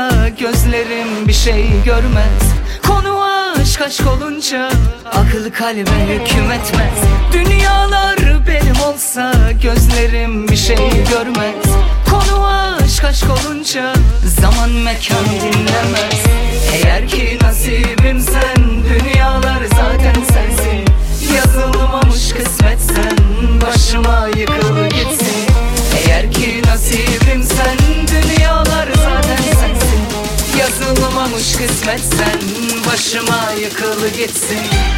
olsa gözlerim bir şey görmez. Konu aşk, aşk olunca akıl kalbe hüküm etmez. Dünyalar benim olsa gözlerim bir şey görmez. Konu aşk, aşk olunca zaman mekan dinlemez. Eğer ki nasibim sen, dünyalar zaten sensin. Yazılmamış kısmetsen başıma yıkıl gitsin. Eğer ki nasibim sen, dünyalar zaten sensin. Yazılmamış kısmetsen başıma yıkıl gitsin.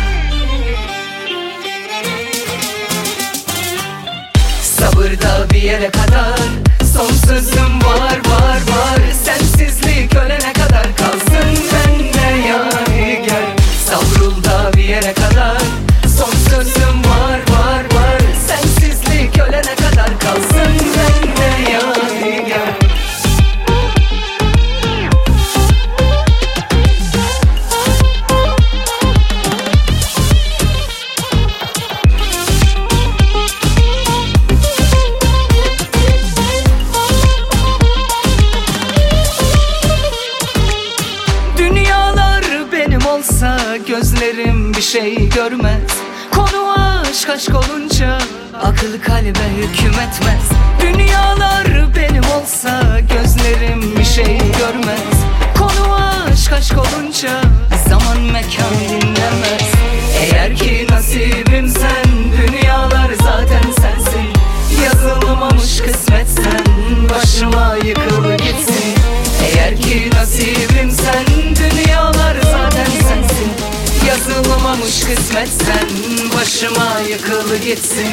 Sabırda bir yere kadar, son sözüm var var var. Sensizlik ölene kadar kalsın benimle yani gel. Savrul da bir yere kadar, son sözüm var var var. Sensizlik ölene kadar kalsın benimle yani gel. Olsa gözlerim bir şey görmez. Konu aşk, aşk olunca akıl kalbe hüküm etmez. Dünyalar benim olsa gözlerim bir şey görmez. Konu aşk, aşk olunca zaman mekan dinlemez. Eğer ki nasibim sen, dünyalar zaten sensin. Yazılmamış kısmetsen başıma yıkıl gitsin. Eğer ki nasibim sen, dünyalar zaten sensin. Yazılmamış kısmetsen başıma yıkıl gitsin.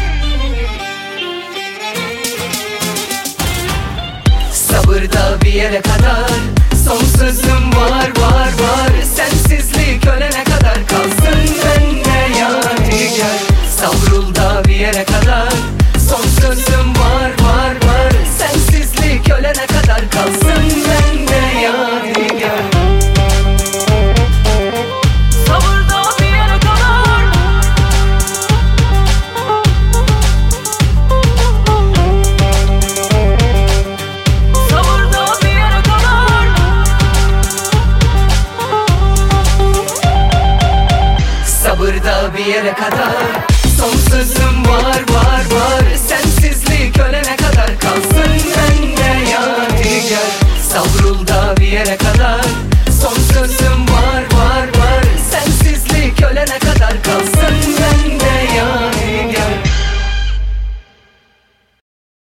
Sabırda bir yere kadar, son sözüm var var var. Sensizlik ölene kadar kalsın benimle yani gel. Savrul da bir yere kadar, son sözüm var var var. Sensizlik ölene kadar kalsın benimle yani gel. Sabırda bir yere kadar, sabırda bir yere kadar. Sabırda bir yere kadar, son sözüm var var var. Sensizlik ölene kadar kalsın